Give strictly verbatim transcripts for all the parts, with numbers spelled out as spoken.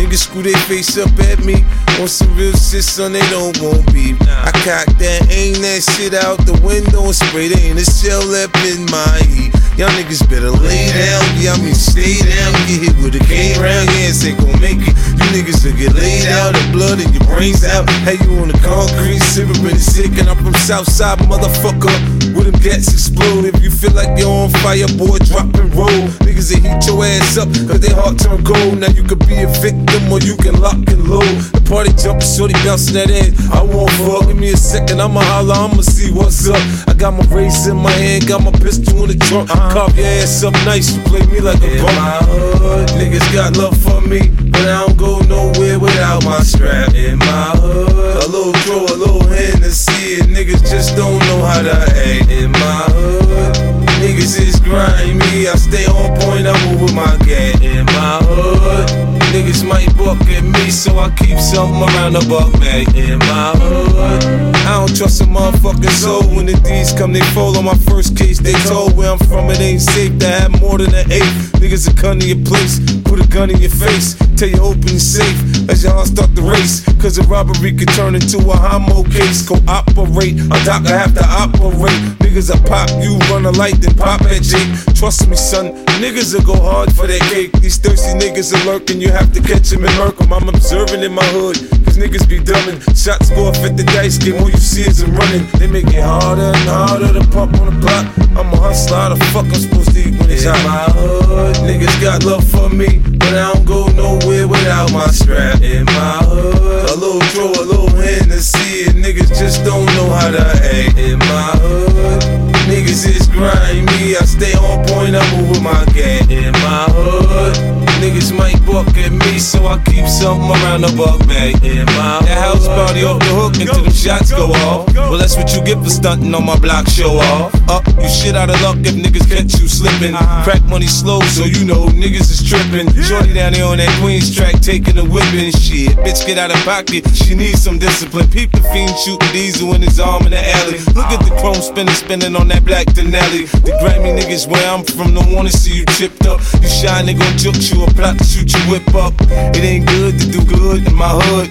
Niggas screw their face up at me. On some real shit, son, they don't want beef. I cock that, aim that shit out the window and spray. There ain't a shell left in my heat. Y'all niggas better lay down, yeah, I mean stay down. Get hit with a K round, yeah, it's ain't gon' make it. You niggas will get laid out, the blood in your brains out. Hey, you on the concrete, sippin' and sick, and I'm from Southside, motherfucker. Where them gats explode. If you feel like you're on fire, boy, drop and roll. Niggas that heat your ass up, cause they heart turn cold. Now you could be a victim or you can lock and load. The party jumpin', shorty bouncing that ass. I won't fuck, give me a second, I'ma holler, I'ma see what's up. I got my race in my hand, got my pistol in the trunk. Carve your ass up nice, you play me like a punk. In my hood, niggas got love for me, but I don't go nowhere without my strap. In my hood, a little throw, a little Hennessy, and niggas just don't know how to act. In my hood, niggas is grimy, I stay on point, I move with my gat. In my hood, niggas might buck at me, so I keep something around the buck bag. In my hood, I don't trust a motherfucking soul. When the D's come, they fall on my first case. They told where I'm from, it ain't safe to have more than an eight. Niggas will come to your place, put a gun in your face, tell you open your safe as y'all start the race. Cause a robbery could turn into a homo case. Cooperate, a doctor have to operate. Niggas will pop you, run a light, then pop at Jake. Trust me, son, niggas will go hard for that cake. These thirsty niggas are lurking, you have to catch them and murk them. I'm observing in my hood, cause niggas be dumbing. Shots go off at the dice game, all you see is them running. They make it harder and harder to pump on the block. I'm a hustler, how the fuck I'm supposed to eat when it's hot? In my hood, niggas got love for me, but I don't go nowhere without my strap. In my hood, a little throw, a little Hennessy, and niggas just don't know how to act. In my hood, niggas is grimy, I stay on point, I move with my gat. In my hood, niggas might buck at me, so I keep something around the buck bag. In my hood, that house party off the hook until them shots go off. Well, that's what you get for stunting on my block, show off. Up, you shit out of luck if niggas catch you slipping. Crack money slow, so you know niggas is tripping. Shorty down there on that Queens track, taking a whipping. Shit, bitch, get out of pocket, she needs some discipline. Peep the fiend shooting diesel in his arm in the alley. Look at the chrome spinning, spinning on that black Denali. The grimy niggas where I'm from don't wanna see you chipped up. You shy nigga gon' juke you or plot to shoot your whip up. It ain't good to do good in my hood.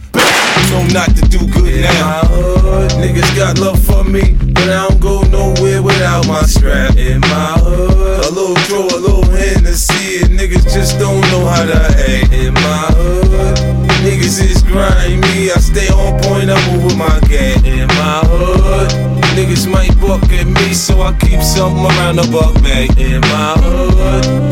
You know not to do good in now. In my hood, niggas got love for me, but I don't go nowhere without my strap. In my hood, a little throw, a little Hennessy, and niggas just don't know how to act. In my hood, niggas is grimy, I stay on point, I move with my gat. In my hood, niggas might buck at me, so I keep something around the buck bag. In my hood.